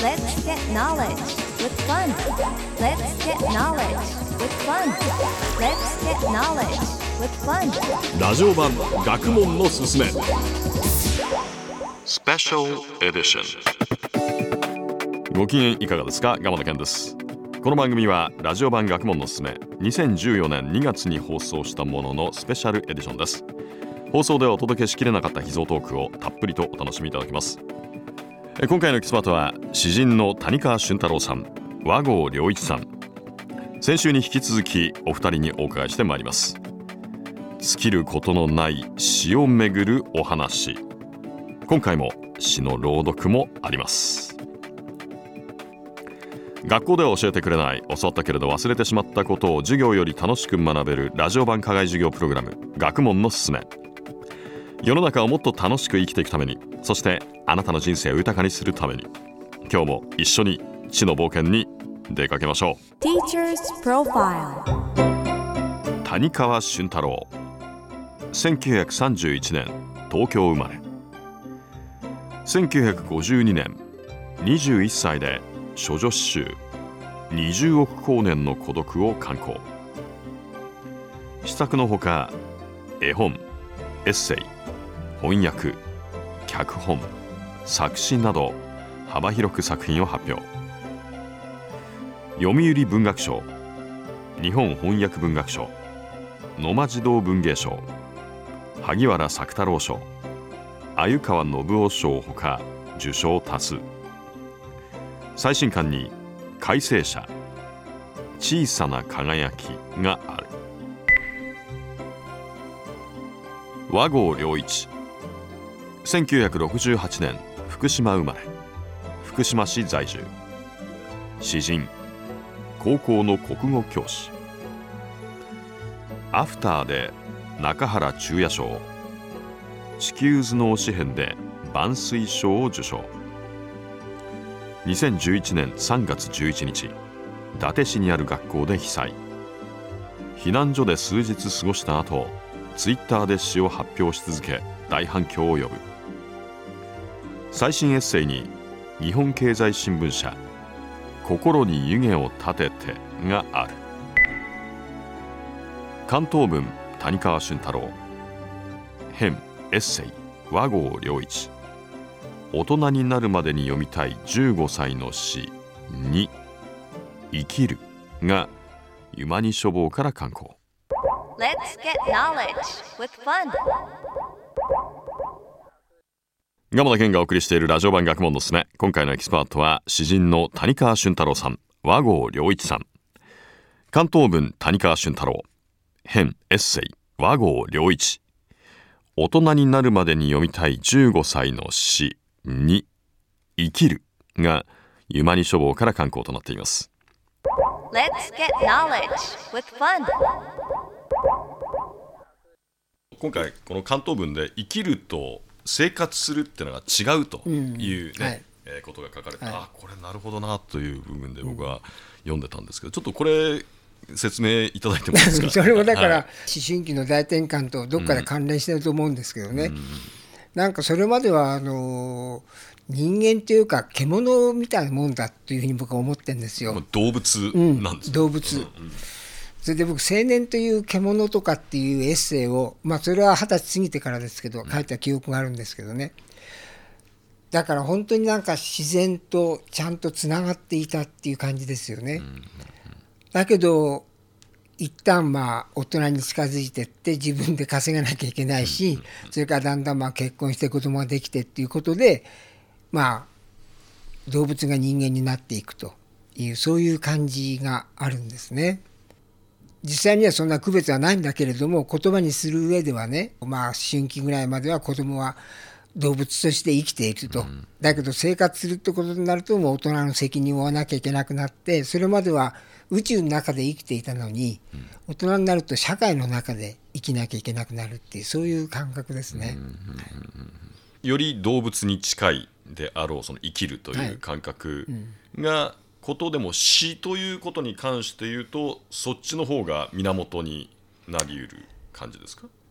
Let's get knowledge with fun. Let's get knowledge with fun. Let's get knowledge with fun. ラジオ版学問のすすめスペシャルエディション。ご機嫌いかがですか？蒲田健です。この番組はラジオ版学問のすすめ2014年2月に放送したもののスペシャルエディションです。放送ではお届けしきれなかった秘蔵トークをたっぷりとお楽しみいただきます。今回のエキスパートは詩人の谷川俊太郎さん、和合良一さん。先週に引き続きお二人にお伺いしてまいります。尽きることのない詩をめぐるお話。今回も詩の朗読もあります。学校では教えてくれない、教わったけれど忘れてしまったことを授業より楽しく学べるラジオ版課外授業プログラム、学問のすすめ。世の中をもっと楽しく生きていくために、そしてあなたの人生を豊かにするために、今日も一緒に知の冒険に出かけましょう。 Teacher's Profile。 谷川俊太郎、1931年東京生まれ。1952年21歳で処女詩集20億光年の孤独を刊行。詩作のほか絵本、エッセイ、翻訳、脚本、作詞など幅広く作品を発表。読売文学賞、日本翻訳文学賞、野間児童文芸賞、萩原作太郎賞、鮎川信夫賞ほか受賞多数。最新刊に改正者、小さな輝きがある。和合良一、1968年福島生まれ、福島市在住。詩人、高校の国語教師。アフターで中原中也賞、地球頭脳詩編で万水賞を受賞。2011年3月11日、伊達市にある学校で被災。避難所で数日過ごした後、ツイッターで詩を発表し続け、大反響を呼ぶ。最新エッセイに日本経済新聞社、心に湯気を立ててがある。関東文谷川俊太郎編エッセイ和合良一。大人になるまでに読みたい15歳の詩に生きるがユマニ書房から刊行。 Let's get knowledge with fun。 蒲田健がお送りしているラジオ版学問のすすめ。今回のエキスパートは詩人の谷川俊太郎さん、和合良一さん。関東文谷川俊太郎編エッセイ和合良一。大人になるまでに読みたい15歳の詩に生きるがユマニ書房から刊行となっています。 Let's get knowledge with fun。 今回この関東文で生きると生活するっていうのが違うというね、はいことが書かれて、あ、これなるほどなという部分で僕は読んでたんですけど、ちょっとこれ説明いただいてもいいですか？ それもだから、思春期の大転換とどっかで関連してると思うんですけどね、なんかそれまでは人間というか獣みたいなもんだというふうに僕は思ってるんですよ。 動物なんですね、 動物、それで僕青年という獣とかっていうエッセイを、それは20歳過ぎてからですけど書いた記憶があるんですけどね。だから本当になんか自然とちゃんとつながっていたっていう感じですよね。だけど一旦大人に近づいてって自分で稼がなきゃいけないし、それからだんだん結婚して子供ができてっていうことで動物が人間になっていくという、そういう感じがあるんですね。実際にはそんな区別はないんだけれども、言葉にする上ではね、思春期ぐらいまでは子供は動物として生きていると、だけど生活するってことになるともう大人の責任を負わなきゃいけなくなって、それまでは宇宙の中で生きていたのに、大人になると社会の中で生きなきゃいけなくなるっていう、そういう感覚ですね。 より動物に近いであろうその生きるという感覚がことでも死ということに関して言うと、そっちの方が源になり得る感じですか？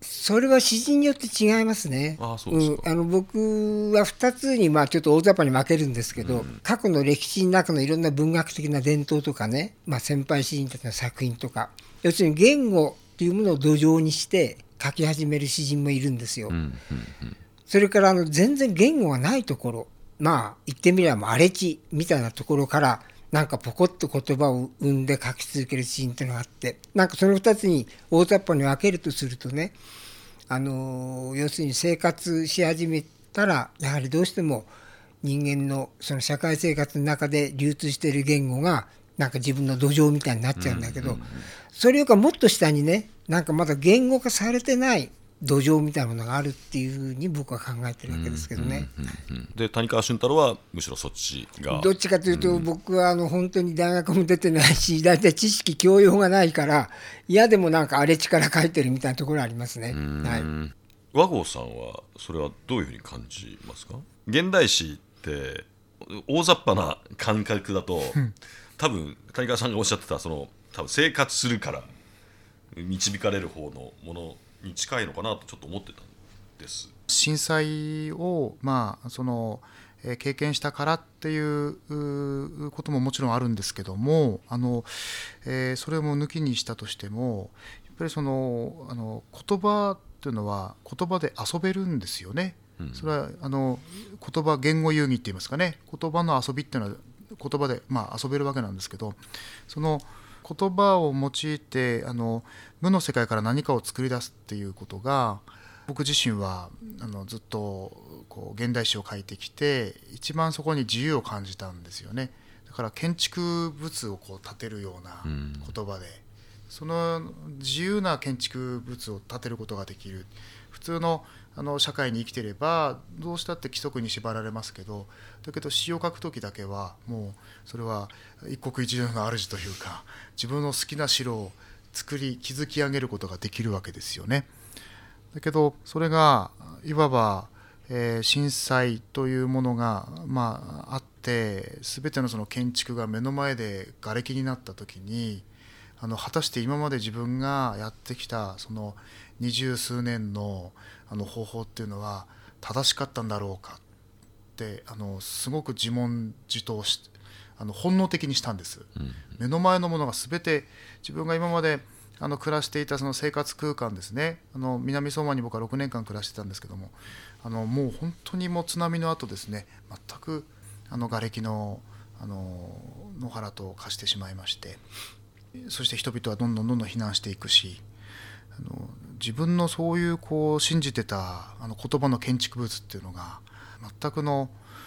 それは詩人によって違いますね。 そうですか。 僕は2つにちょっと大雑把に分けるんですけど、過去の歴史の中のいろんな文学的な伝統とかね、先輩詩人たちの作品とか、要するに言語というものを土壌にして書き始める詩人もいるんですよ。それから全然言語がないところ、言ってみれば荒れ地みたいなところからなんかポコッと言葉を生んで書き続ける詩人っていうのがあって、なんかその2つに大雑把に分けるとするとね、要するに生活し始めたらやはりどうしても人間のその社会生活の中で流通している言語がなんか自分の土壌みたいになっちゃうんだけど、それよりかもっと下にね、なんかまだ言語化されてない土壌みたいなものがあるっていうふうに僕は考えてるわけですけどね。 で谷川俊太郎はむしろそっちがどっちかというと、僕は本当に大学も出てないし、だいたい知識教養がないから嫌でもなんか荒れ地から書いてるみたいなところありますね。 和合さんはそれはどういうふうに感じますか？現代詩って大雑把な感覚だと、多分谷川さんがおっしゃってたその多分生活するから導かれる方のものに近いのかなとちょっと思ってたんです。 震災を経験したからっていうことももちろんあるんですけども、それも抜きにしたとしてもやっぱり言葉っていうのは言葉で遊べるんですよね。それは言葉言語遊戯って言いますかね、言葉の遊びっていうのは言葉で遊べるわけなんですけど、その言葉を用いて無の世界から何かを作り出すっていうことが、僕自身はずっと現代詩を書いてきて一番そこに自由を感じたんですよね。だから建築物を建てるような言葉で、その自由な建築物を建てることができる。普通の社会に生きてればどうしたって規則に縛られますけど、だけど詩を書く時だけはもうそれは一国一城の主というか、自分の好きな城を築き上げることができるわけですよね。だけどそれがいわば、震災というものが、あって全てのその建築が目の前で瓦礫になった時に、果たして今まで自分がやってきたその20数年の方法っていうのは正しかったんだろうかってすごく自問自答し本能的にしたんです。目の前のものが全て自分が今まで暮らしていたその生活空間ですね。南相馬に僕は6年間暮らしてたんですけども、もう本当にもう津波の後ですね、全く瓦礫の野原と化してしまいまして、そして人々はどんどん避難していくし、自分のそういう信じてた言葉の建築物っていうのが全くの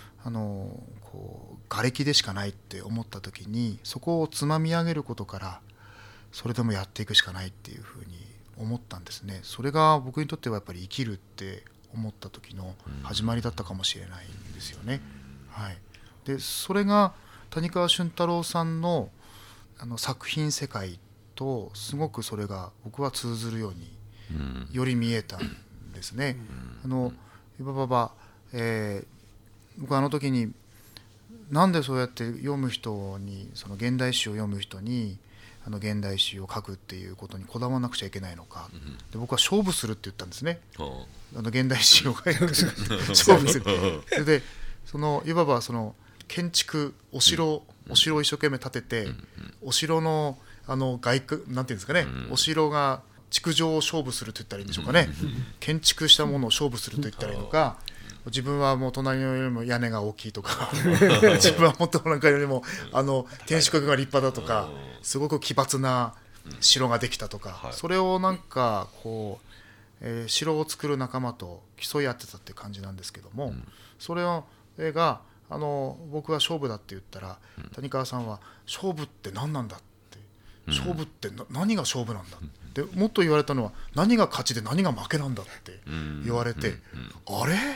瓦礫でしかないって思った時に、そこをつまみ上げることからそれでもやっていくしかないっていうふうに思ったんですね。それが僕にとってはやっぱり生きるって思った時の始まりだったかもしれないんですよね。でそれが谷川俊太郎さんの作品世界とすごくそれが僕は通ずるようにより見えたんですね。いわば、僕は時になんでそうやって読む人に、その現代詩を読む人に現代詩を書くっていうことにこだわらなくちゃいけないのか、で僕は勝負するって言ったんですね。現代詩を書く勝負する。それでいわば建築お城を一生懸命建てて、お城の外区なんていうんですかね、お城が築城を勝負すると言ったらいいんでしょうかね。建築したものを勝負すると言ったらいいのか、自分はもう隣のよりも屋根が大きいとか自分はもっとなんかよりも天守閣が立派だとか、すごく奇抜な城ができたとか、それをなんか城を作る仲間と競い合ってたっていう感じなんですけども、それが僕は勝負だって言ったら、谷川さんは勝負って何なんだって、勝負って何が勝負なんだってもっと言われたのは、何が勝ちで何が負けなんだって言われて、あれ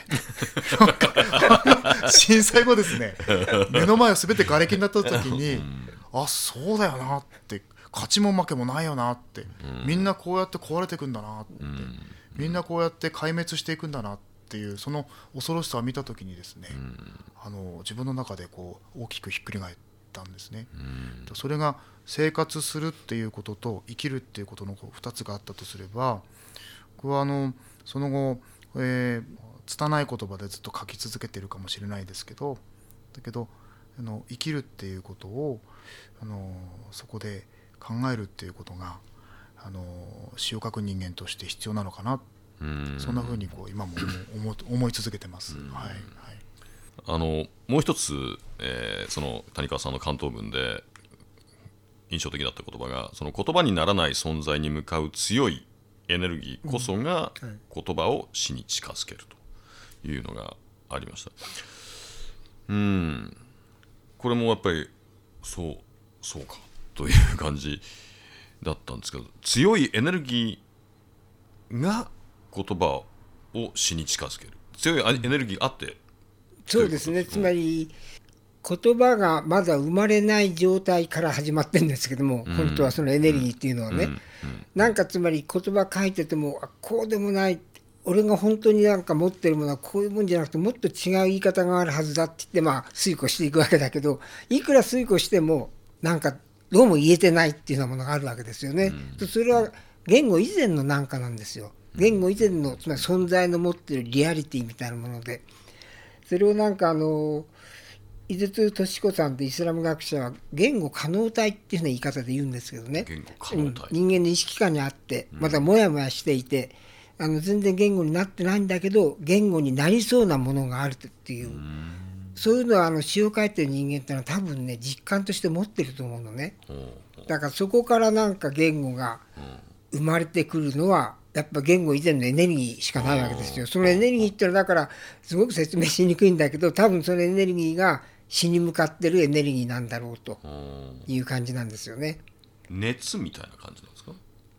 震災後ですね、目の前は全て瓦礫になった時に、あ、そうだよなって、勝ちも負けもないよなって、みんなこうやって壊れていくんだなって、みんなこうやって壊滅していくんだなっていう、その恐ろしさを見た時にですね、自分の中で大きくひっくり返ったんですね。それが生活するっていうことと生きるっていうことの2つがあったとすれば、 僕はその後、拙い言葉でずっと書き続けてるかもしれないですけど、だけど生きるっていうことをそこで考えるっていうことが詩を書く人間として必要なのかな、そんな風に今も思い続けてます。はいはい、 もう一つ、その谷川さんの関東文で印象的だった言葉が、その言葉にならない存在に向かう強いエネルギーこそが言葉を詩に近づけるというのがありました。これもやっぱりそうかという感じだったんですけど、強いエネルギーが言葉を詩に近づける、強いエネルギーがあって、 そうですね、つまり言葉がまだ生まれない状態から始まってるんですけども、本当はそのエネルギーっていうのはね、なんかつまり言葉書いててもこうでもない、俺が本当になんか持ってるものはこういうもんじゃなくてもっと違う言い方があるはずだって言って推敲していくわけだけど、いくら推敲してもなんかどうも言えてないっていうようなものがあるわけですよね。それは言語以前のなんかなんですよ。言語以前のつまり存在の持ってるリアリティみたいなもので、それをなんか井筒敏子さんってイスラム学者は言語可能体っていうような言い方で言うんですけどね、 言語可能体、 人間の意識下にあってまだモヤモヤしていて、全然言語になってないんだけど言語になりそうなものがあるっていう、そういうのは詩を書いてる人間ってのは多分ね実感として持ってると思うのね。だからそこからなんか言語が生まれてくるのはやっぱ言語以前のエネルギーしかないわけですよ。そのエネルギーってのはだからすごく説明しにくいんだけど、多分そのエネルギーが詩に向かってるエネルギーなんだろうという感じなんですよね。 熱みたいな感じなんですか。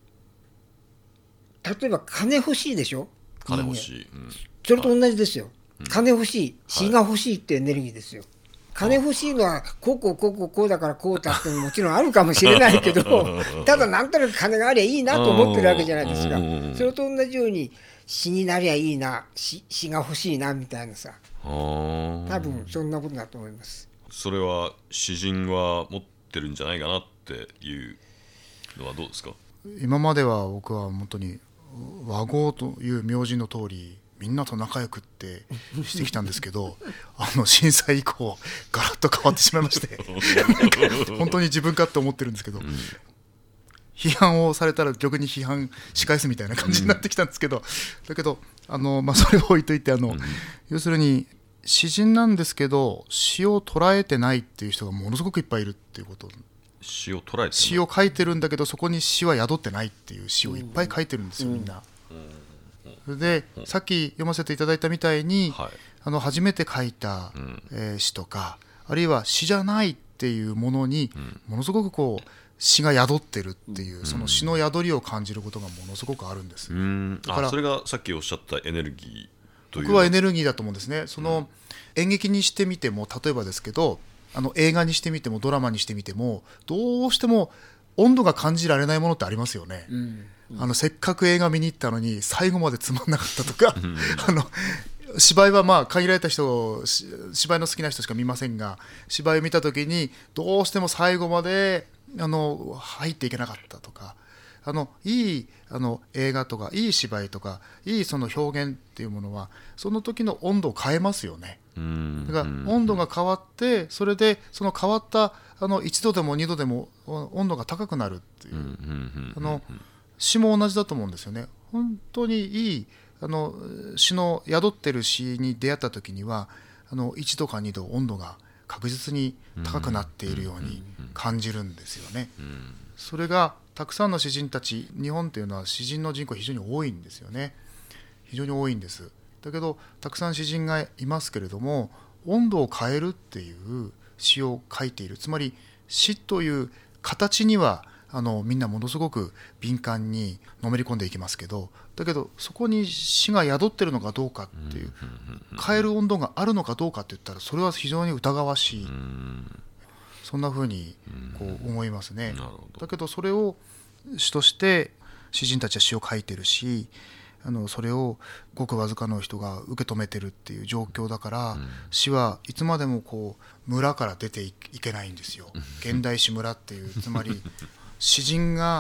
例えば金欲しいでしょ。 金欲しい、 それと同じですよ。金欲しい、詩が欲しいってエネルギーですよ。金欲しいのはこうだからこうだってももちろんあるかもしれないけどただなんとなく金がありゃいいなと思ってるわけじゃないですか。それと同じように詩になりゃいいな、詩が欲しいなみたいなさ、多分そんなことだと思います。 それは詩人は持ってるんじゃないかなっていうのはどうですか。 今までは僕は本当に和合という名字の通りみんなと仲良くってしてきたんですけど震災以降ガラッと変わってしまいまして本当に自分かって思ってるんですけど、批判をされたら逆に批判し返すみたいな感じになってきたんですけど、だけどそれを置いといて要するに詩人なんですけど詩を捉えてないっていう人がものすごくいっぱいいるっていうこと。 詩を捉えてない、 詩を書いてるんだけどそこに詩は宿ってないっていう詩をいっぱい書いてるんですよ、みんな。それでさっき読ませていただいたみたいに、初めて書いた、詩とかあるいは詩じゃないっていうものにものすごく詩が宿ってるっていう、その詩の宿りを感じることがものすごくあるんです。 だからそれがさっきおっしゃったエネルギーという。 僕はエネルギーだと思うんですね。その演劇にしてみても例えばですけど映画にしてみてもドラマにしてみてもどうしても温度が感じられないものってありますよね。せっかく映画見に行ったのに最後までつまんなかったとか芝居は限られた人、芝居の好きな人しか見ませんが、芝居を見た時にどうしても最後まで入っていけなかったとか、いい映画とかいい芝居とかいいその表現っていうものはその時の温度を変えますよね。だから温度が変わってそれでその変わった1度でも2度でも温度が高くなるっていう詩も同じだと思うんですよね。本当にいい詩の宿ってる詩に出会った時には1度か2度温度が確実に高くなっているように感じるんですよね。それがたくさんの詩人たち、日本っていうのは詩人の人口非常に多いんですよね。非常に多いんです。だけどたくさん詩人がいますけれども温度を変えるっていう詩を書いている。つまり詩という形にはみんなものすごく敏感にのめり込んでいきますけど、だけどそこに詩が宿ってるのかどうかっていう、変える温度があるのかどうかって言ったらそれは非常に疑わしい、そんな風に思いますね。だけどそれを詩として詩人たちは詩を書いてるし、それをごくわずかの人が受け止めてるっていう状況だから、詩はいつまでも村から出ていけないんですよ。現代詩村っていう、つまり詩人が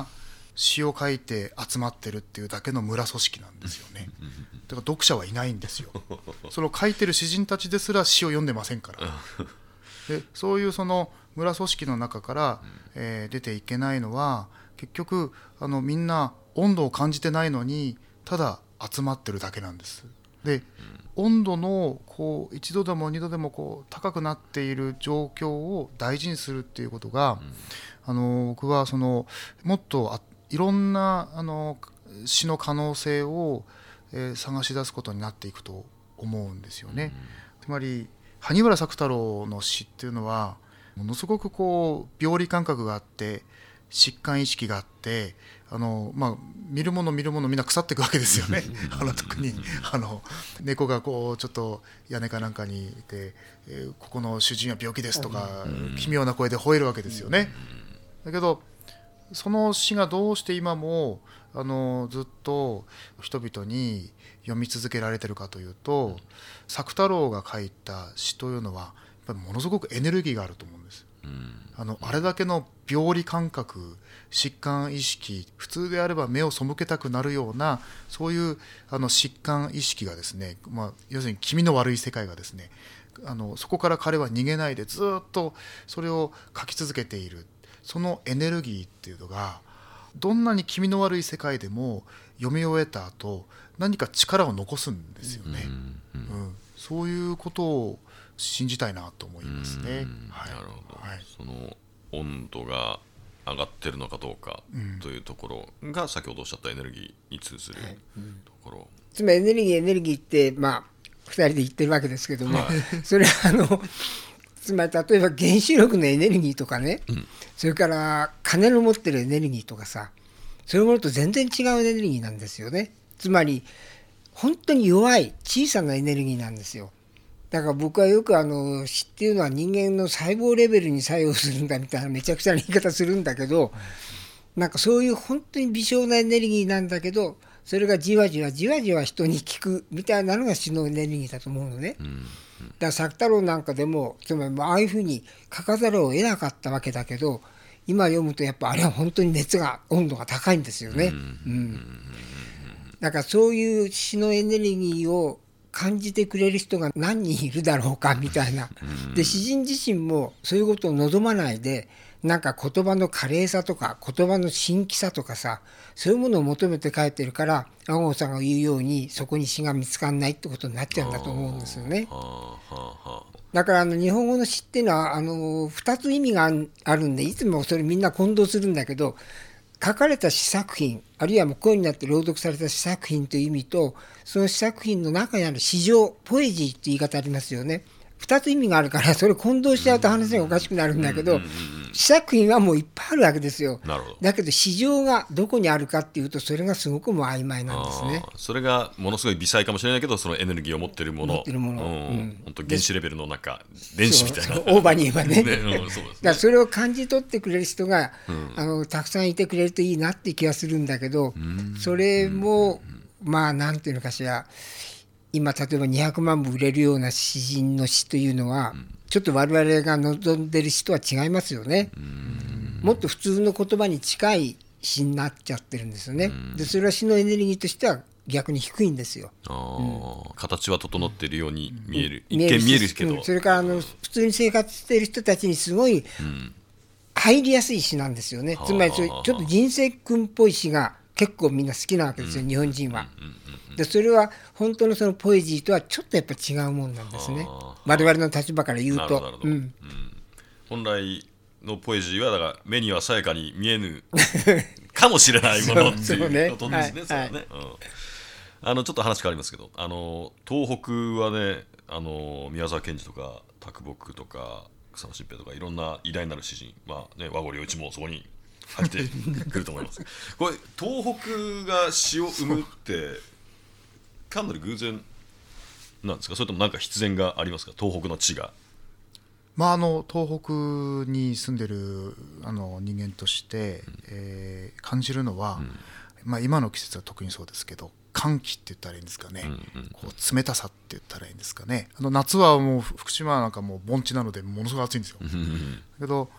詩を書いて集まってるっていうだけの村組織なんですよね。だから読者はいないんですよ。その書いてる詩人たちですら詩を読んでませんから。でそういうその村組織の中から、出ていけないのは結局みんな温度を感じてないのにただ集まってるだけなんです。で温度のこう1度でも2度でもこう高くなっている状況を大事にするっていうことが、僕はそのもっといろんな詩の可能性を、探し出すことになっていくと思うんですよね。つまり萩原作太郎の詩っていうのはものすごくこう病理感覚があって疾患意識があって見るものみんな腐っていくわけですよね。特に猫がこうちょっと屋根かなんかにいて、ここの主人は病気ですとか奇妙な声で吠えるわけですよね。だけどその詩がどうして今もずっと人々に読み続けられてるかというと、作太郎が書いた詩というのはやっぱりものすごくエネルギーがあると思うんです。あれだけの病理感覚、疾患意識、普通であれば目を背けたくなるようなそういう疾患意識がですね、要するに気味の悪い世界がですね、そこから彼は逃げないでずっとそれを書き続けている。そのエネルギーっていうのがどんなに気味の悪い世界でも読み終えた後何か力を残すんですよね。そういうことを信じたいなと思いますね。 なるほど、その温度が上がってるのかどうかというところが先ほどおっしゃったエネルギーに通ずるところ、 つまりエネルギーって2人で言ってるわけですけども、それはつまり例えば原子力のエネルギーとかね、それから金の持ってるエネルギーとかさ、そういうものと全然違うエネルギーなんですよね。つまり本当に弱い小さなエネルギーなんですよ。だから僕はよく詩っていうのは人間の細胞レベルに作用するんだみたいなめちゃくちゃな言い方するんだけど、なんかそういう本当に微小なエネルギーなんだけど、それがじわじわ人に効くみたいなのが詩のエネルギーだと思うのね。だから作太郎なんかでもつまりああいうふうに書かざるを得なかったわけだけど、今読むとやっぱあれは本当に温度が高いんですよね。だからそういう詩のエネルギーを感じてくれる人が何人いるだろうかみたいな。で詩人自身もそういうことを望まないで、なんか言葉の華麗さとか言葉の新規さとかさ、そういうものを求めて書いてるから、阿郷さんが言うようにそこに詩が見つかんないってことになっちゃうんだと思うんですよね。だから日本語の詩っていうのは2つ意味があるんで、いつもそれみんな混同するんだけど、書かれた詩作品あるいはもう声になって朗読された詩作品という意味と、その詩作品の中にある詩情ポエジーって言い方ありますよね。2つ意味があるからそれ混同しちゃうと話がおかしくなるんだけど、詩作品はもういっぱいあるわけですよ。だけど詩情がどこにあるかっていうと、それがすごくもう曖昧なんですね。 それがものすごい微細かもしれないけど、そのエネルギーを持ってるもの、本当原子レベルの電子みたいな、 オーバーに言えばね。だからそれを感じ取ってくれる人がたくさんいてくれるといいなって気がするんだけど、それもなんていうのかしら、今例えば200万部売れるような詩人の詩というのは、ちょっと我々が望んでる詩とは違いますよね。もっと普通の言葉に近い詩になっちゃってるんですよね。でそれは詩のエネルギーとしては逆に低いんですよ。 形は整っているように見える、一見見えるけど、 それから普通に生活している人たちにすごい入りやすい詩なんですよね。つまりちょっと人生訓っぽい詩が結構みんな好きなわけですよ、日本人は。でそれは本当のそのポエジーとはちょっとやっぱ違うもんなんですね、我々の立場から言うと。 本来のポエジーはだから目にはさやかに見えぬかもしれないものっていうことですね。ちょっと話変わりますけど、東北はね、宮沢賢治とか啄木とか草野心平とかいろんな偉大なる詩人、和合良一もそこに入ってくると思います。これ東北が詩を生むって単なる偶然なんですか、それとも何か必然がありますか、東北の地が。 東北に住んでる人間として、感じるのは、今の季節は特にそうですけど、寒気って言ったらいいんですかね、こう冷たさって言ったらいいんですかね。夏はもう福島なんかもう盆地なのでものすごく暑いんですよ。だけど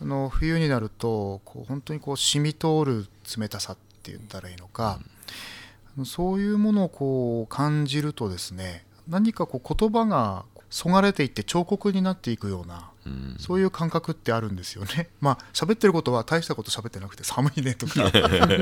冬になると本当に染み通る冷たさって言ったらいいのか、そういうものを感じるとですね、何か言葉がそがれていって彫刻になっていくような、そういう感覚ってあるんですよね。喋ってることは大したこと喋ってなくて、寒いねとか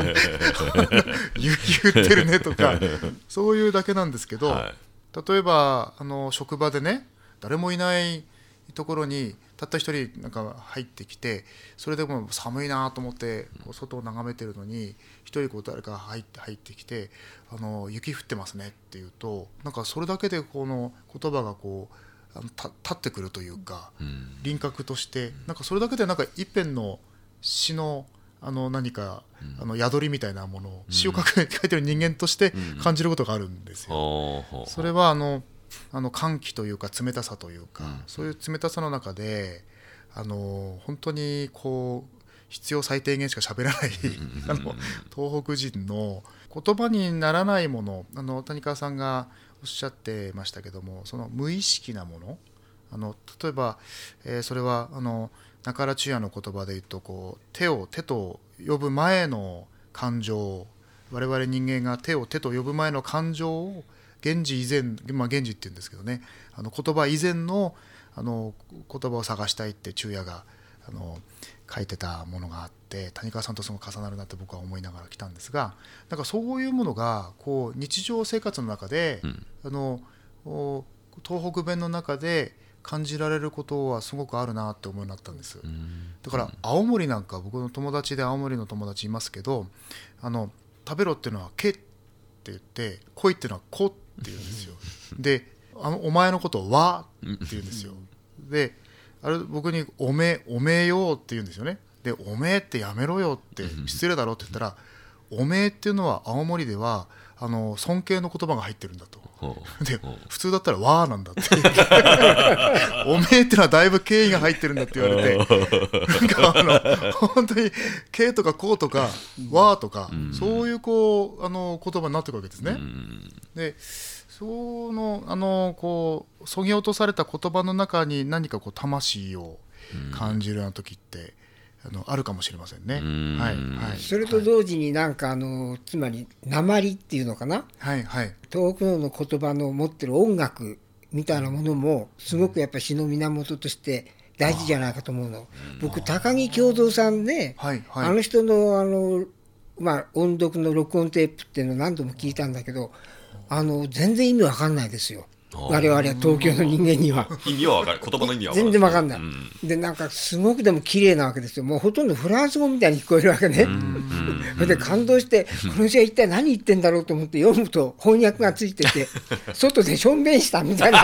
雪降ってるねとかそういうだけなんですけど、例えば職場でね、誰もいないところにたった一人なんか入ってきて、それでも寒いなと思って外を眺めてるのに、一人誰か入ってきて雪降ってますねっていうと、なんかそれだけでこの言葉が立ってくるというか、輪郭としてなんかそれだけでなんか一辺の詩の何か宿りみたいなものを、詩を書いてる人間として感じることがあるんですよ。それは寒気というか冷たさというか、そういう冷たさの中で本当に必要最低限しか喋らない東北人の言葉にならないもの、谷川さんがおっしゃってましたけども、その無意識なもの、例えば、それは中原中也の言葉で言うと手と呼ぶ前の感情、我々人間が手と呼ぶ前の感情を現時以前、現時って言うんですけどね、言葉以前の言葉を探したいって中也が書いてたものがあって、谷川さんとすごく重なるなって僕は思いながら来たんですが、なんかそういうものが日常生活の中で、東北弁の中で感じられることはすごくあるなって思いになったんです。だから青森なんか、僕の友達で青森の友達いますけど、食べろっていうのはけって言って、来いっていうのはこって言うんですよ。でお前のことをわって言うんですよ。で僕におめえよって言うんですよね。でおめえってやめろよって失礼だろって言ったら、おめえっていうのは青森では尊敬の言葉が入ってるんだと。で普通だったらわーなんだっておめえってのはだいぶ敬意が入ってるんだって言われて、なんか本当に敬とかこうとかわーとか、そういう言葉になっていくわけですね。でそのそぎ落とされた言葉の中に何か魂を感じるような時ってあるかもしれませんね。 それと同時になんかつまり訛りっていうのかな、東北の言葉の持ってる音楽みたいなものもすごくやっぱり詩の源として大事じゃないかと思うの。僕高木京三さんで、あの人の音読の録音テープっていうのを何度も聞いたんだけど、全然意味わかんないですよ。我々は東京の人間には意味は分かる、言葉の意味は分かる、 全然分かんない、でなんかすごくでも綺麗なわけですよ。もうほとんどフランス語みたいに聞こえるわけね。それで感動して、この詩は一体何言ってんだろうと思って読むと翻訳がついてて外でしょんべんしたみたいな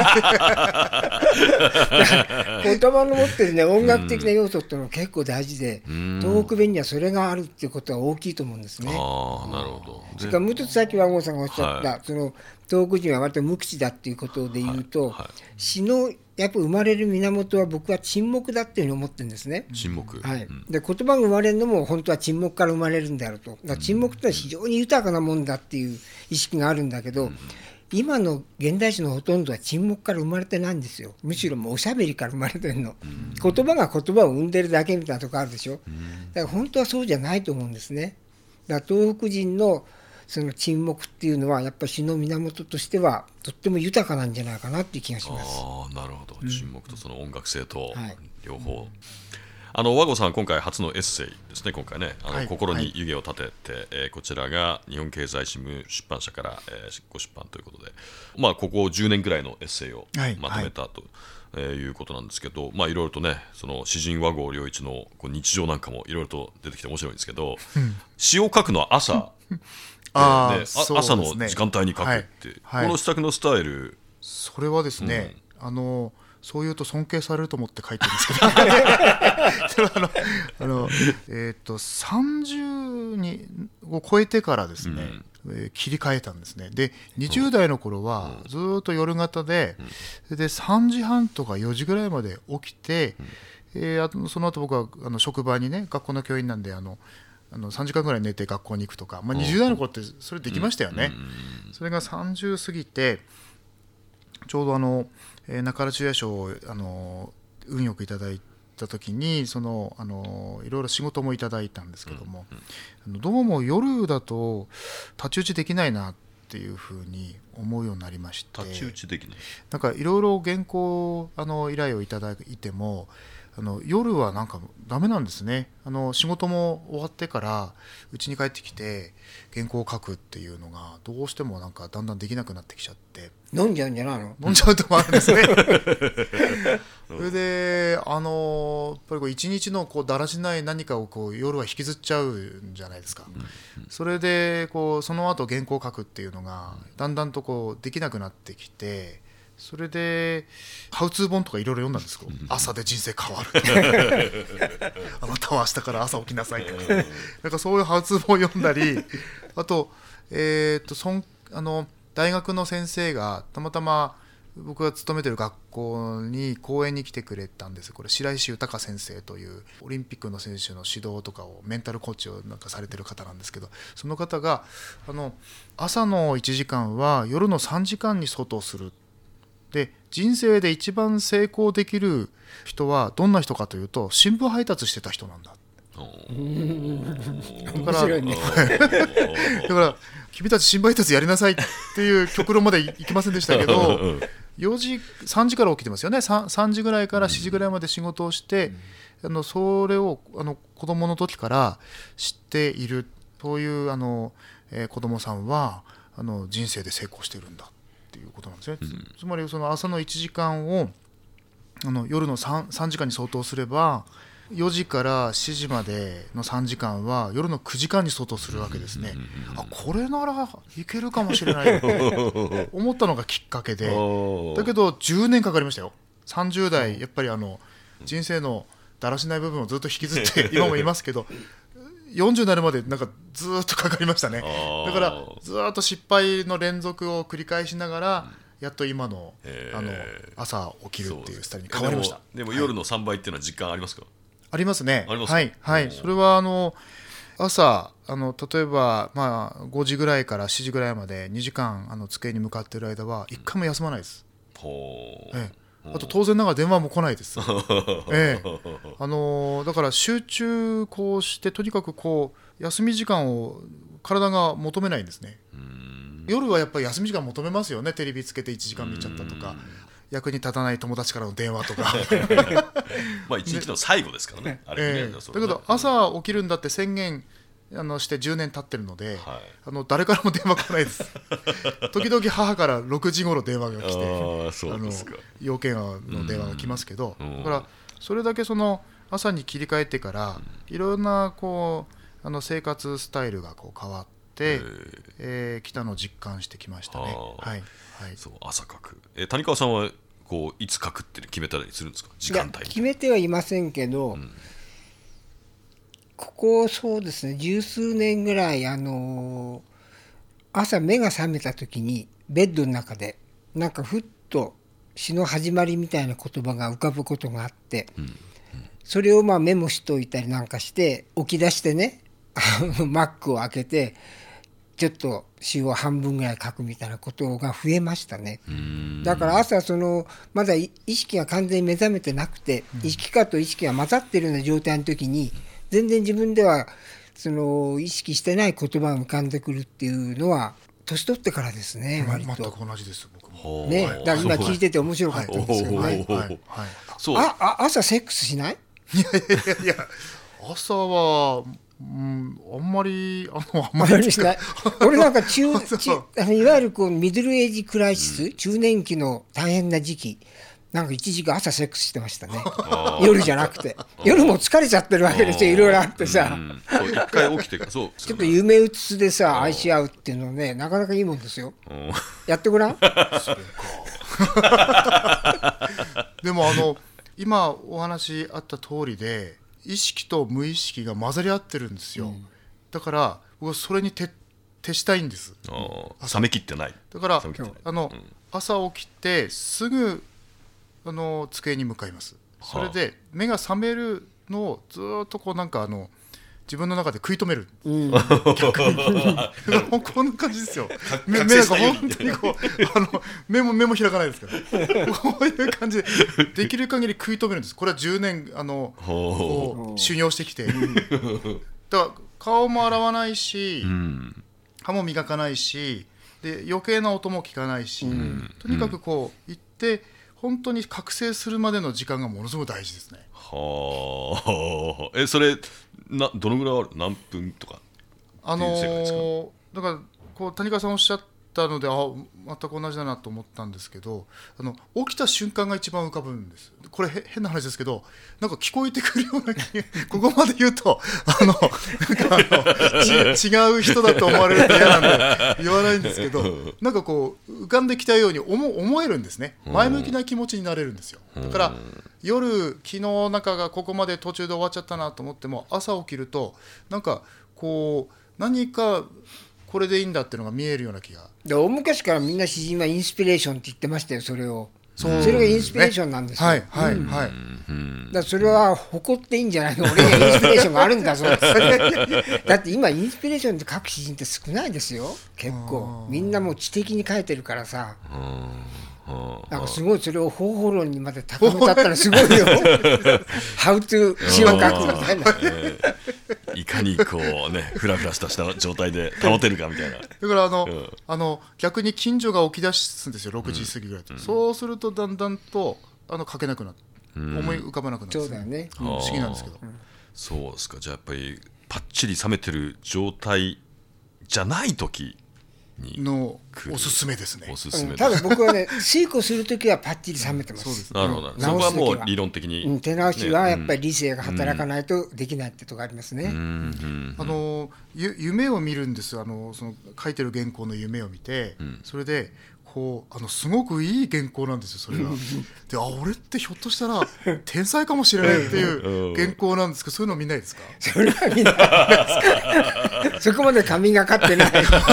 言葉の持ってるね音楽的な要素っていうのは結構大事で、東北弁にはそれがあるっていうことは大きいと思うんですね。 なるほど。 それからもう一つさっき和合さんがおっしゃった、その東北人は割と無口だっていうことで言うと、詩のやっぱ生まれる源は僕は沈黙だっていうふうに思ってるんですね。 沈黙、 で言葉が生まれるのも本当は沈黙から生まれるんであると。だから沈黙ってのは非常に豊かなもんだっていう意識があるんだけど、今の現代詩のほとんどは沈黙から生まれてないんですよ。むしろもうおしゃべりから生まれてるの。言葉が言葉を生んでるだけみたいなとこあるでしょ。だから本当はそうじゃないと思うんですね。だから東北人のその沈黙っていうのはやっぱり詩の源としてはとっても豊かなんじゃないかなっていう気がします。 なるほど。沈黙とその音楽性と両方、和合さん今回初のエッセイですね。今回ね心に湯気を立てて、こちらが日本経済新聞出版社から、ご出版ということで、ここ10年ぐらいのエッセイをまとめたと、いうことなんですけど、いろいろとね、その詩人和合良一の日常なんかもいろいろと出てきて面白いんですけど、詩を書くのは朝朝の時間帯に書くって、この施策のスタイル、 それはですね、そう言うと尊敬されると思って書いてるんですけど30にを超えてからですね、切り替えたんですね。で20代の頃はずっと夜型で、3時半とか4時ぐらいまで起きて、その後僕は職場にね、学校の教員なんで3時間ぐらい寝て学校に行くとか、20代の頃ってそれできましたよね。それが30過ぎて、ちょうど中原中也賞を運よくいただいた時にいろいろ仕事もいただいたんですけども、どうも夜だと太刀打ちできないなっていうふうに思うようになりまして、 太刀打ちできない、 なんかいろいろ原稿依頼をいただいても夜はなんかダメなんですね。仕事も終わってから家に帰ってきて原稿を書くっていうのがどうしてもなんかだんだんできなくなってきちゃって、 飲んじゃうんじゃないの？ 飲んじゃうともあるんですねそれでやっぱりこう一日のだらしない何かを夜は引きずっちゃうんじゃないですか。それでその後原稿を書くっていうのがだんだんとできなくなってきて、それでハウツー本とかいろいろ読んだんですよ。朝で人生変わるあなたは明日から朝起きなさいとかなんかそういうハウツー本を読んだり、あと大学の先生がたまたま僕が勤めてる学校に講演に来てくれたんです。これ白石豊先生というオリンピックの選手の指導とかをメンタルコーチをなんかされてる方なんですけど、その方が朝の1時間は夜の3時間に相当する。で人生で一番成功できる人はどんな人かというと新聞配達してた人なんだ。だから君たち新聞配達やりなさいっていう極論までいきませんでしたけど3時から起きてますよね。 3時ぐらいから4時ぐらいまで仕事をして、それを子供の時から知っている、そういう子供さんは人生で成功してるんだっていうことなんですね。つまり朝の1時間を夜の 3時間に相当すれば4時から7時までの3時間は夜の9時間に相当するわけですね。これならいけるかもしれないと思ったのがきっかけで、だけど10年かかりましたよ。30代やっぱり人生のだらしない部分をずっと引きずって今もいますけど40になるまでなんかずっとかかりましたね。だからずっと失敗の連続を繰り返しながらやっと今の朝起きるっていうスタイルに変わりました。 でも夜の3倍っていうのは実感ありますか？ ありますね。 ありますか？ はいはい。それは朝例えば5時ぐらいから7時ぐらいまで2時間机に向かっている間は1回も休まないです。あと当然ながら電話も来ないですだから集中してとにかく休み時間を体が求めないんですね。夜はやっぱり休み時間求めますよね。テレビつけて1時間見ちゃったとか役に立たない友達からの電話とか一日の最後ですからね、あれね。 だけど朝起きるんだって宣言して10年経ってるので、誰からも電話来ないです時々母から6時頃電話が来て要件の電話が来ますけど、だからそれだけ朝に切り替えてからいろんな生活スタイルが変わってきたのを実感してきましたね。 そう、朝書く。谷川さんはいつ書くって決めたりするんですか？時間帯決めてはいませんけど、ここそうですね十数年ぐらい朝目が覚めた時にベッドの中でなんかふっと詩の始まりみたいな言葉が浮かぶことがあって、それをメモしといたりなんかして起き出してねマックを開けてちょっと詩を半分ぐらい書くみたいなことが増えましたね。だから朝まだ意識が完全に目覚めてなくて、意識下と意識が混ざっているような状態の時に全然自分では意識してない言葉が浮かんでくるっていうのは年取ってからですね。割と全く同じです僕もね。だから今聞いてて面白かったんですよね。朝セックスしない？ いや朝はあんまりしない俺なんかいわゆるミドルエイジクライシス、中年期の大変な時期なんか一時期朝セックスしてましたね夜じゃなくて夜も疲れちゃってるわけですよ。いろいろあってさ、 一回起きてちょっと夢うつつでさ愛し合うっていうのねなかなかいいもんですよ。やってごらんそうかでも今お話あった通りで意識と無意識が混ざり合ってるんですよ。だから僕はそれに徹したいんです。 冷めきってない。 だから朝起きてすぐ机に向かいます。それで目が覚めるのをずっとなんか自分の中で食い止める、 うんこんな感じですよ。目なんか本当にこう目も開かないですけどこういう感じでできる限り食い止めるんです。これは10年こう修行してきてだから顔も洗わないし、歯も磨かないしで余計な音も聞かないし、とにかくこう行って本当に覚醒するまでの時間がものすごく大事ですね。 はあ。それどのぐらいある？何分とかっていう世界ですか？ だからこう谷川さんおっしゃったので全く同じだなと思ったんですけど、起きた瞬間が一番浮かぶんです。これ変な話ですけどなんか聞こえてくるようなここまで言うと違う人だと思われると嫌なんで言わないんですけどなんかこう浮かんできたように思えるんですね。前向きな気持ちになれるんですよ。だから夜昨日なんかがここまで途中で終わっちゃったなと思っても朝起きるとなんかこう何かこれでいいんだっていうのが見えるような気が。 で大昔からみんな詩人はインスピレーションって言ってましたよ。それがインスピレーションなんですよ。 はいはいはい。 だからそれは誇っていいんじゃないの。俺にはインスピレーションがあるんだぞだって今インスピレーションで書く詩人って少ないですよ結構。みんなもう知的に書いてるからさ。なんかすごいそれを方法論にまで高めたったらすごいよHow to 詩を書くみたいないかにこうねフラフラした状態で保てるかみたいな。 だから逆に近所が起き出すんですよ6時過ぎぐらいと、そうするとだんだんと書けなくなって思い浮かばなくなってそうだよね、 不思議なんですけど、 そうですか。じゃあやっぱりパッチリ冷めてる状態じゃない時のおすすめですね。 おすすめです。 ただ僕はね推古するときはパッチリ冷めてます。 そうですなるほど。そこはもう理論的に、 手直しはやっぱり理性が働かないとできないってとこありますね。 夢を見るんです。その書いてる原稿の夢を見て、それでこうすごくいい原稿なんですよそれがで俺ってひょっとしたら天才かもしれないっていう原稿なんですけどそういうの見ないですか？ それは見ないですそこまで神がかってない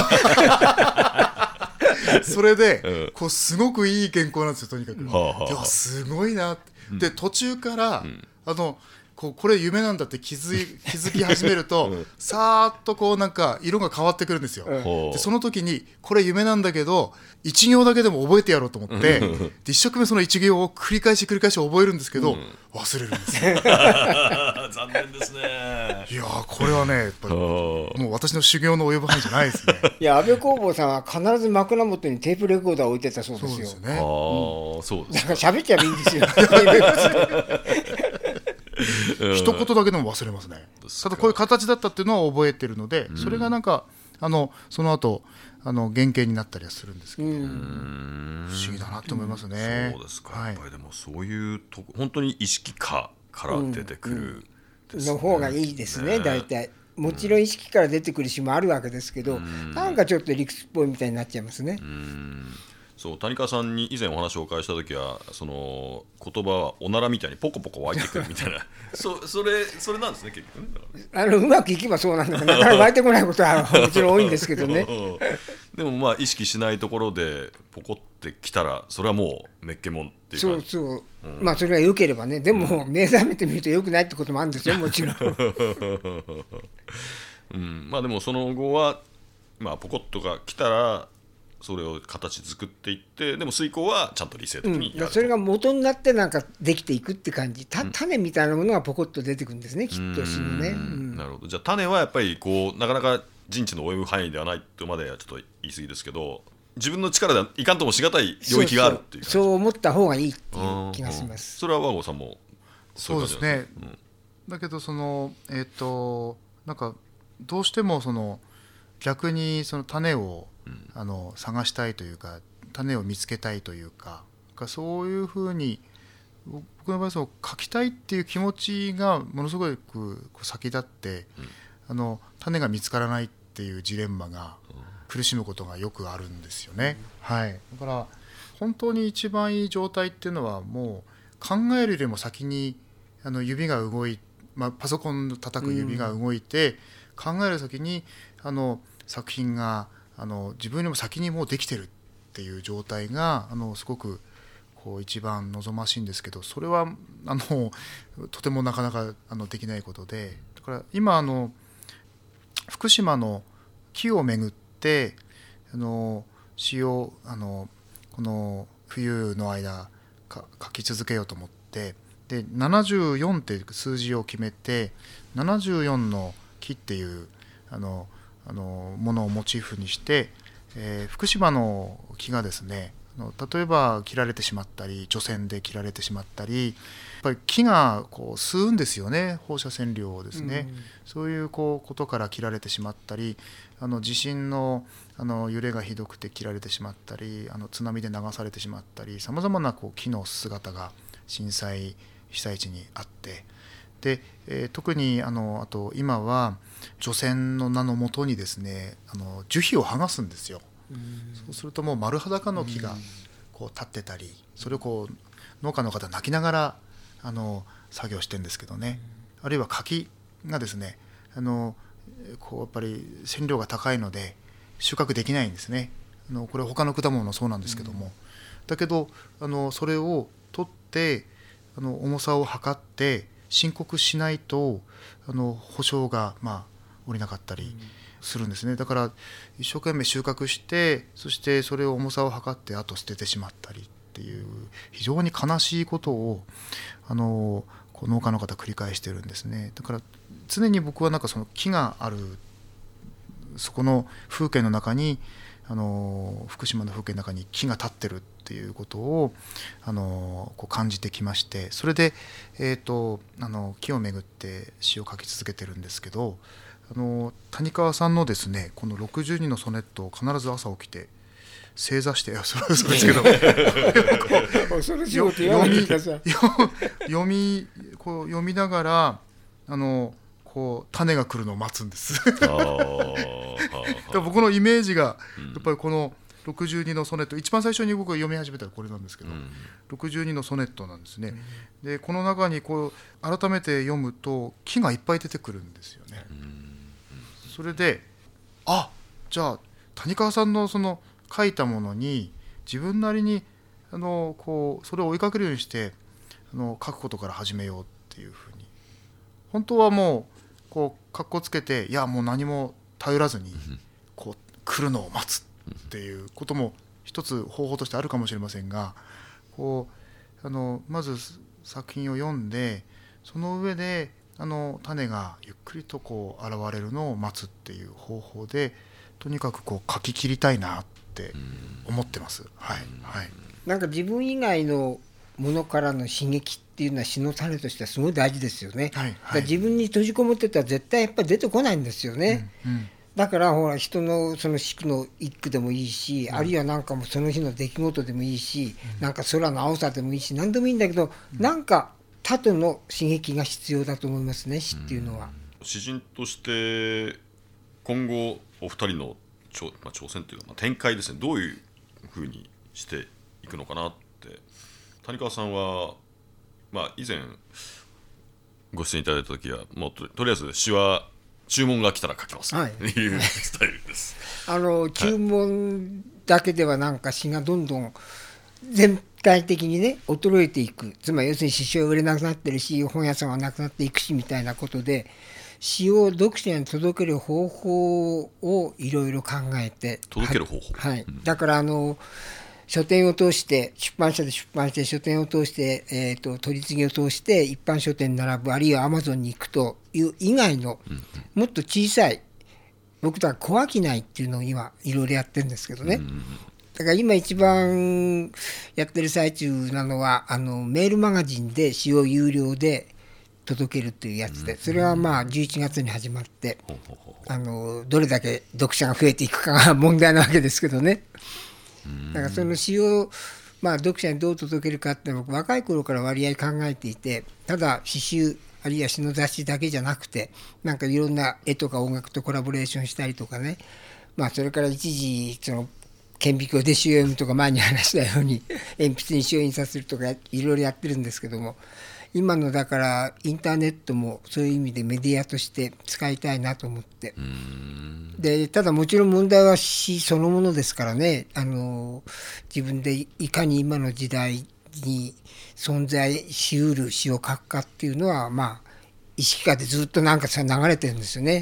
それでこうすごくいい原稿なんですよとにかく。ですごいなって。で途中からこれ夢なんだって気づき始めるとさーっとこうなんか色が変わってくるんですよ。でその時にこれ夢なんだけど一行だけでも覚えてやろうと思ってで一生懸命その一行を繰り返し覚えるんですけど忘れるんですよ残念ですね。 いやこれはねやっぱりもう私の修行の及ぶ範囲じゃないですね。 いや安倍公房さんは必ず枕元にテープレコーダーを置いてたそうですよ。 そうですよね。 そうです。 だから喋っちゃえばいいんですよ一言だけでも忘れますね。ただこういう形だったっていうのは覚えてるのでそれがなんかその後原型になったりはするんですけど、不思議だなと思いますね。 そうですか。やっぱりでもそういう本当に意識化から出てくるの方がいいですね。大体もちろん意識から出てくる詩もあるわけですけどなんかちょっと理屈っぽいみたいになっちゃいますね。 そう谷川さんに以前お話をお伺いした時はその言葉はおならみたいにポコポコ湧いてくるみたいなそれなんですね結局。 うまくいけばそうなんだけどなかなか湧いてこないことはもちろん多いんですけどねでもまあ意識しないところでポコってきたらそれはもうめっけもんっていうか。 そう、まあそれは良ければね。でも目覚めてみると良くないってこともあるんですよもちろんまあでもその後はまあポコッとが来たらそれを形作っていってでも遂行はちゃんと理性的にやる、 それが元になってなんかできていくって感じ。種みたいなものがポコッと出てくるんですねきっと詩のね。 なるほど。じゃあ種はやっぱりこうなかなか人知の及ぶ範囲ではないとまではちょっと言い過ぎですけど自分の力ではいかんともしがたい領域があるっていうそう思った方がいいっていう気がします。 それは和合さんもそうですね。だけどなんかどうしても逆にその種を探したいというか種を見つけたいというかそういうふうに僕の場合書きたいっていう気持ちがものすごく先立って、種が見つからないっていうジレンマが苦しむことがよくあるんですよね。はい、だから本当に一番いい状態っていうのはもう考えるよりも先に指が動い、パソコンの叩く指が動いて、考える先に作品が自分よりも先にもうできてるっていう状態がすごく一番望ましいんですけどそれはとてもなかなかできないことでだから今福島の木をめぐって詩をこの冬の間書き続けようと思って、で74っていう数字を決めて、74の木っていうものをモチーフにして、福島の木がですね、例えば切られてしまったり、除染で切られてしまったり、やっぱり木がこう吸うんですよね、放射線量をですね、そういうことから切られてしまったり、地震の揺れがひどくて切られてしまったり、津波で流されてしまったり、さまざまな木の姿が被災地にあって、で、特にあと今は除染の名のもとにですね、樹皮を剥がすんですよ。そうするともう丸裸の木がこう立ってたり、それをこう農家の方泣きながら作業してるんですけどね、あるいは柿がですね、こうやっぱり線量が高いので収穫できないんですね。これ他の果物もそうなんですけども、だけどそれを取って重さを測って申告しないと保証が下りなかったりするんですね。だから一生懸命収穫して、そしてそれを重さを測ってあと捨ててしまったりっていう非常に悲しいことを農家の方繰り返してるんですね。だから常に僕はなんかその木があるそこの風景の中に福島の風景の中に木が立ってるっていうことをこう感じてきまして、それで、木をめぐって詩を書き続けてるんですけど、谷川さんのですねこの62のソネットを必ず朝起きて正座して、そうですけど恐ろしいこと言わないでください。 読みながらこう種が来るのを待つんです僕のイメージがやっぱりこの62のソネット、一番最初に僕が読み始めたらこれなんですけど、62のソネットなんですね。でこの中にこう改めて読むと木がいっぱい出てくるんですよね。それでじゃあ谷川さんのその書いたものに自分なりにこうそれを追いかけるようにして書くことから始めようっていうふうに、本当はもうこう格好つけて、いやもう何も頼らずにこう来るのを待つっていうことも一つ方法としてあるかもしれませんが、こうまず作品を読んで、その上で種がゆっくりとこう現れるのを待つっていう方法で、とにかくこう書き切りたいなって思ってます。はいはい、 なんか自分以外のものからの刺激っていうのは詩の種としてはすごい大事ですよね。 はいはい、 だから自分に閉じこもってたら絶対やっぱり出てこないんですよね。だからほら人のその詩句の一句でもいいし、あるいはなんかもうその日の出来事でもいいし、なんか空の青さでもいいし、何でもいいんだけど、なんか縦の刺激が必要だと思いますね、詩っていうのは。 詩人として今後お二人の挑戦というか、展開ですね、どういうふうにしていくのかなって。谷川さんは、以前ご出演いただいた時はもう とりあえず詩は注文が来たら書きますというスタイルです。 注文だけではなんか詩がどんどん全体的にね衰えていく、つまり要するに詩集は売れなくなってるし、本屋さんはなくなっていくしみたいなことで、詩を読者に届ける方法をいろいろ考えて、 届ける方法、 だから書店を通して出版社で出版して、書店を通して、取り次ぎを通して一般書店に並ぶ、あるいはアマゾンに行くという以外の、もっと小さい、僕ら小商いっていうのを今いろいろやってるんですけどね、だから今一番やってる最中なのはメールマガジンで詩を有料で届けるというやつで、それは11月に始まって、どれだけ読者が増えていくかが問題なわけですけどね。だからその詩を読者にどう届けるかって僕若い頃から割合考えていて、ただ詩集あるいは詩の雑誌だけじゃなくて、なんかいろんな絵とか音楽とコラボレーションしたりとかね、それから一時その顕微鏡で詩を読むとか、前に話したように鉛筆に詩を印刷するとかいろいろやってるんですけども、今のだからインターネットもそういう意味でメディアとして使いたいなと思って、でただもちろん問題は詩そのものですからね、自分でいかに今の時代に存在しうる詩を書くかっていうのは意識下でずっとなんか流れてるんですよね。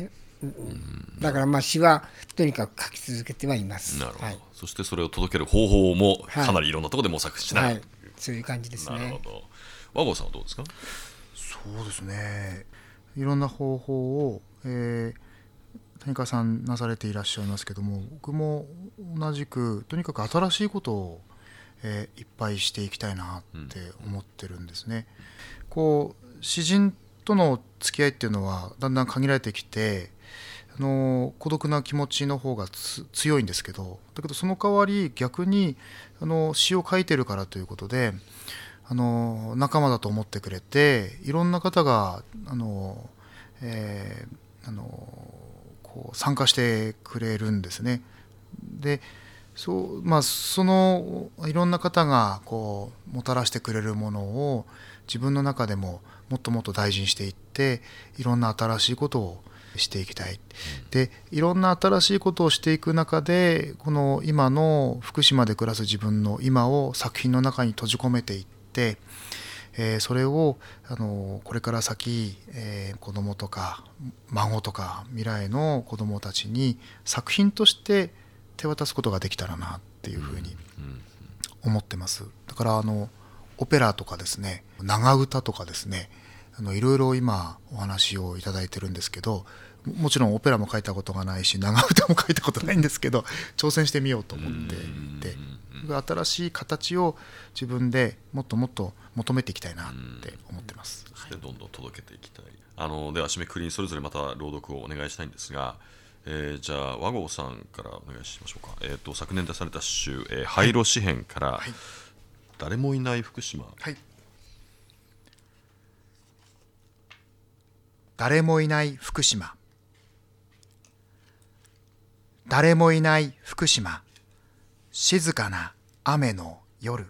だから詩はとにかく書き続けてはいます。 なるほど、はい、そしてそれを届ける方法もかなりいろんなところで模索しながら、 はい、そういう感じですね。 なるほど。和合さんはどうですか？ そうですね、いろんな方法を、谷川さんなされていらっしゃいますけども、僕も同じくとにかく新しいことを、いっぱいしていきたいなって思ってるんですね。こう詩人との付き合いっていうのはだんだん限られてきて、孤独な気持ちの方が強いんですけど、だけどその代わり逆に詩を書いてるからということで仲間だと思ってくれて、いろんな方がこう参加してくれるんですね。でそのいろんな方がこうもたらしてくれるものを自分の中でももっともっと大事にしていって、いろんな新しいことをしていきたい。でいろんな新しいことをしていく中で、この今の福島で暮らす自分の今を作品の中に閉じ込めていって、それをこれから先、子供とか孫とか未来の子供たちに作品として手渡すことができたらなっていうふうに思ってます。だからオペラとかですね、長唄とかですね、いろいろ今お話をいただいてるんですけど、もちろんオペラも書いたことがないし長唄も書いたことないんですけど、挑戦してみようと思っていて、新しい形を自分でもっともっと求めていきたいなって思ってます。 そしてどんどん届けていきたい。では締めくくりにそれぞれまた朗読をお願いしたいんですが、じゃあ和合さんからお願いしましょうか。昨年出された詩集、廃炉詩編から、はい、誰もいない福島。 はい、誰もいない福島。誰もいない福島、静かな雨の夜。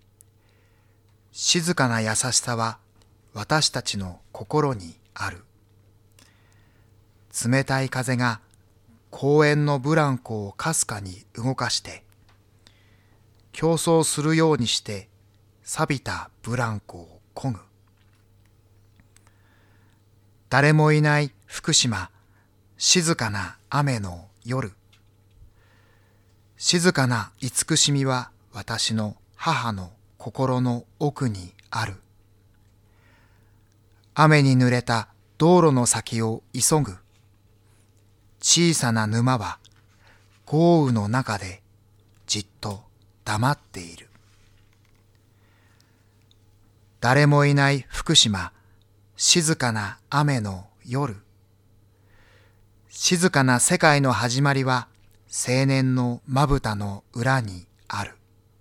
静かな優しさは私たちの心にある。冷たい風が公園のブランコをかすかに動かして、競争するようにして錆びたブランコを漕ぐ。誰もいない福島、静かな雨の夜。静かな慈しみは私の母の心の奥にある。雨に濡れた道路の先を急ぐ。小さな沼は豪雨の中でじっと黙っている。誰もいない福島、静かな雨の夜。静かな世界の始まりは青年のまぶたの裏にある。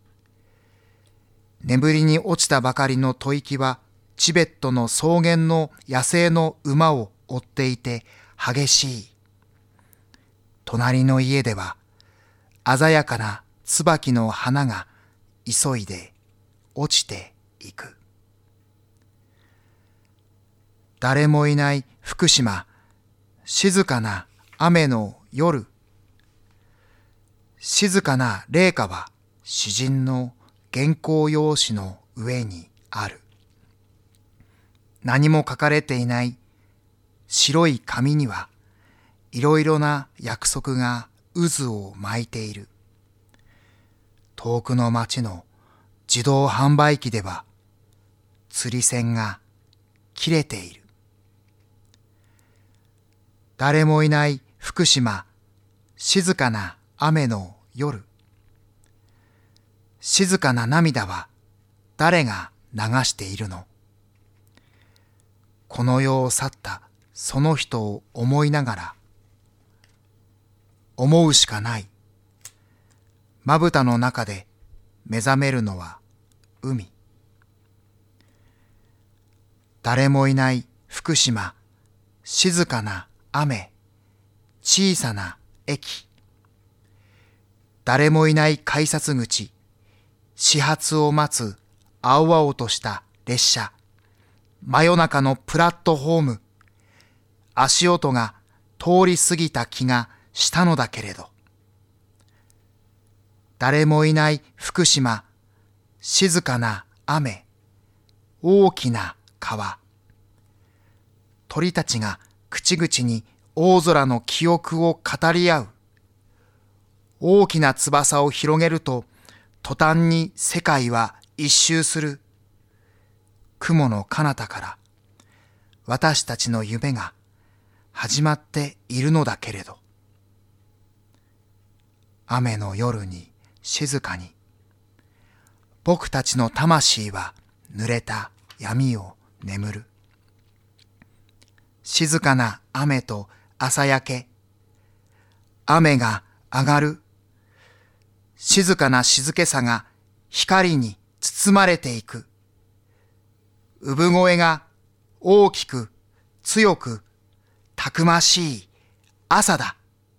眠りに落ちたばかりの吐息はチベットの草原の野生の馬を追っていて激しい。隣の家では鮮やかな椿の花が急いで落ちていく。誰もいない福島、静かな雨の夜。静かな麗歌は詩人の原稿用紙の上にある。何も書かれていない白い紙にはいろいろな約束が渦を巻いている。遠くの町の自動販売機では釣り線が切れている。誰もいない福島、静かな雨の夜。静かな涙は誰が流しているの？この世を去ったその人を思いながら、思うしかない。まぶたの中で目覚めるのは海。誰もいない福島、静かな雨、小さな駅。誰もいない改札口、始発を待つ青々とした列車。真夜中のプラットホーム。足音が通り過ぎた気がしたのだけれど。誰もいない福島、静かな雨、大きな川。鳥たちが口々に大空の記憶を語り合う。大きな翼を広げると、途端に世界は一周する。雲の彼方から私たちの夢が始まっているのだけれど、雨の夜に静かに、僕たちの魂は濡れた闇を眠る。静かな雨と朝焼け、雨が上がる。静かな静けさが光に包まれていく。産声が大きく強くたくましい朝だ。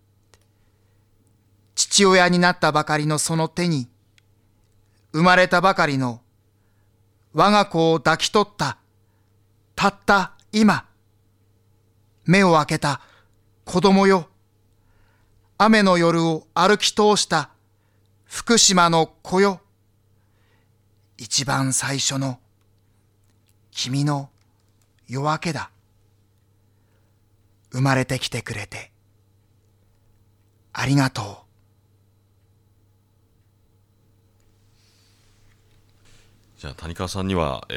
父親になったばかりのその手に、生まれたばかりの我が子を抱き取ったたった今、目を開けた子供よ。雨の夜を歩き通した福島の子よ。一番最初の君の夜明けだ。生まれてきてくれてありがとう。 じゃあ谷川さんには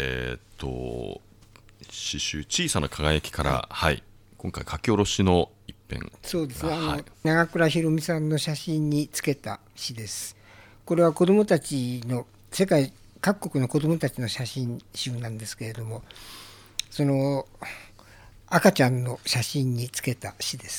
詩集小さな輝きから、はい、今回書き下ろしの一編。 そうですね、 はい、 長倉ひろみさんの写真につけた詩です。これは子どもたちの、世界各国の子どもたちの写真集なんですけれども、その赤ちゃんの写真につけた詩です。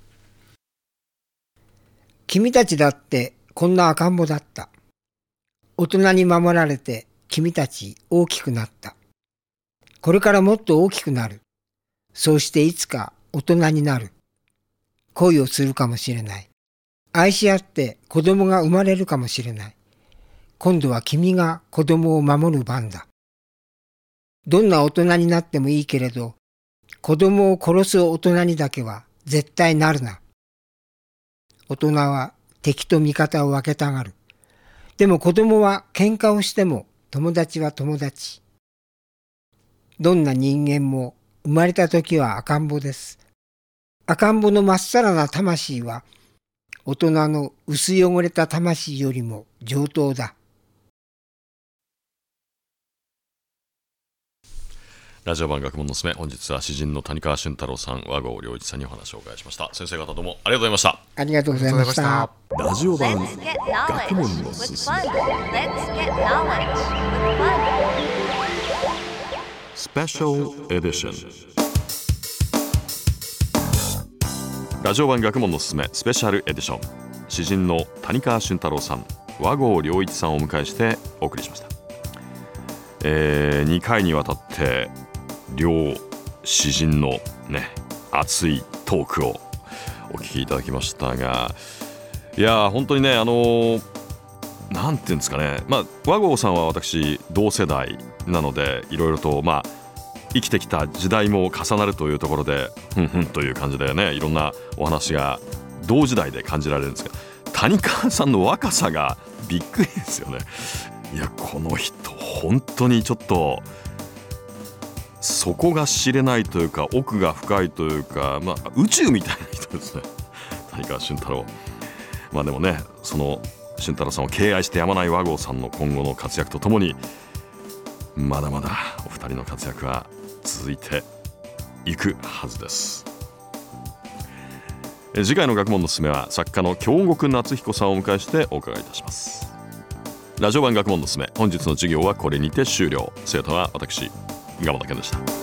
君たちだってこんな赤ん坊だった。大人に守られて君たち大きくなった。これからもっと大きくなる。そうしていつか大人になる。恋をするかもしれない。愛し合って子供が生まれるかもしれない。今度は君が子供を守る番だ。どんな大人になってもいいけれど、子供を殺す大人にだけは絶対なるな。大人は敵と味方を分けたがる。でも子供は喧嘩をしても友達は友達。どんな人間も生まれた時は赤ん坊です。赤ん坊のまっさらな魂は大人の薄汚れた魂よりも上等だ。 ラジオ版学問のすめ、本日は詩人の谷川俊太郎さん、和合良一さんにお話をお伺いしました。先生方どうもありがとうございました。 ありがとうございました。 ラジオ版学問のすすめ、スペシャルエディション。ラジオ版学問のすすめスペシャルエディション、詩人の谷川俊太郎さん、和合良一さんをお迎えしてお送りしました。2回にわたって両詩人のね熱いトークをお聞きいただきましたが、いや本当にねなんていうんですかね、和合さんは私同世代なのでいろいろと生きてきた時代も重なるというところでふんふんという感じでね、いろんなお話が同時代で感じられるんですが、谷川さんの若さがびっくりですよね。いやこの人本当にちょっと底が知れないというか奥が深いというか、宇宙みたいな人ですね、谷川俊太郎。でもね、その俊太郎さんを敬愛してやまない和合さんの今後の活躍とともに、まだまだお二人の活躍は続いていくはずです。次回の学問のすすめは作家の京極夏彦さんをお迎えしてお伺いいたします。ラジオ版学問のすすめ、本日の授業はこれにて終了。生徒は私、蒲田健でした。